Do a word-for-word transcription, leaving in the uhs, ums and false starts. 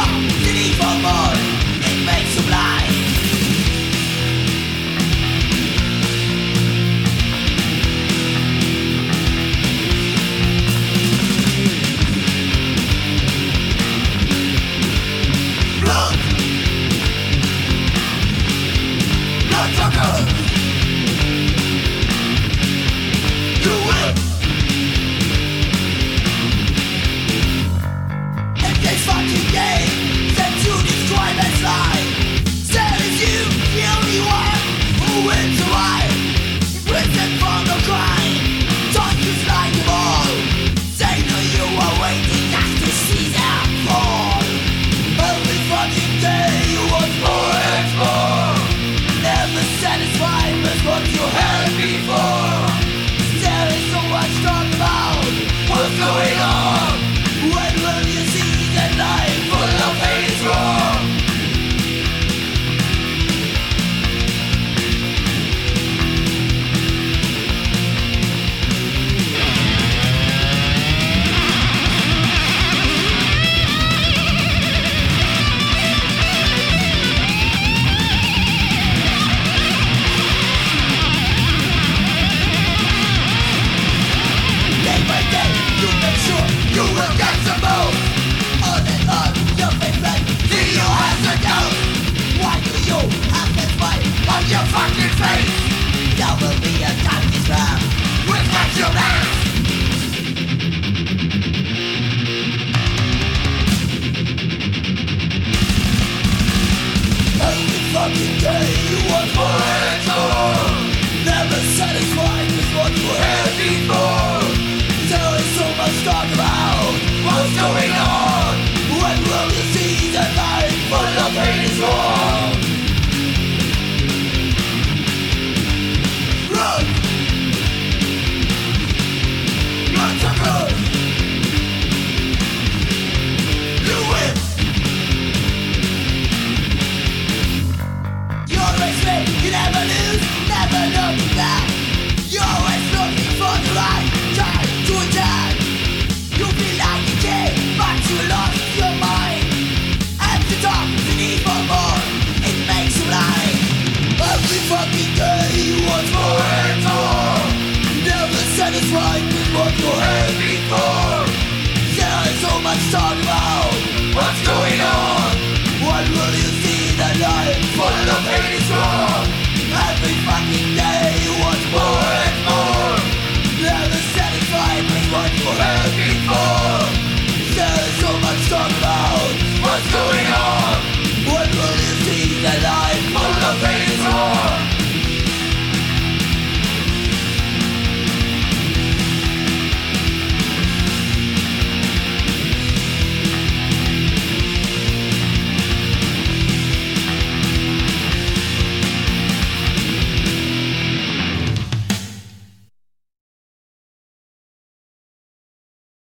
the need for more, it makes you blind. Blood, bloodsucker, you will. In this fucking game, that you destroy man's life. Still is you, the only one who will survive. Prison for no crime, don't use like them all. Say no, you are waiting just to see their fall. Every fucking day you want more and more. Never satisfied with what you had before. There is so much to talk about. What's going on? When will you see that life full of pain is wrong? Day by day, you make sure you will get some more. On and on, your favorite, see you as a doubt. Why do you have that smile on your fucking face? There will be a time this round will catch your ass. Every fucking day you want more and more. Never satisfied with what you had before. There is so much talk about what's going on. When will you see that life full of pain is wrong? Run! Bloodsucker! You win! You always win, you never lose, never looking back. You're always looking for the right time to attack. You feel like a kid, but you lost your mind. At the top, the need for more, it makes you blind. Every fucking day you want more and more. Never satisfied with what you had before. There is so much talk about what's going on.